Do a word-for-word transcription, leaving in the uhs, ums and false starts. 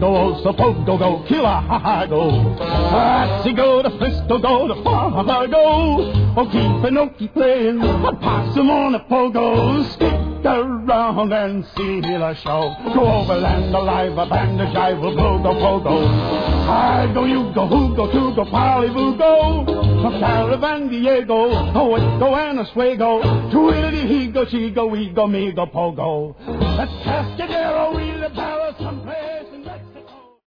go, oh, so pogo go, killer, ha ha go. Patsy go, the Frisco go, the Fargo. Oh, keep an okie playing, a possum on a pogo. Stick around and see the show. Go overland alive, a band of jive will blow go pogo. I go, you go, who go, to go, Polly-Boo go. From Caravan Diego, oh, it go and a swego. Twilly he go, she go, we go, me go, pogo. That's Cascadero, we the Paris.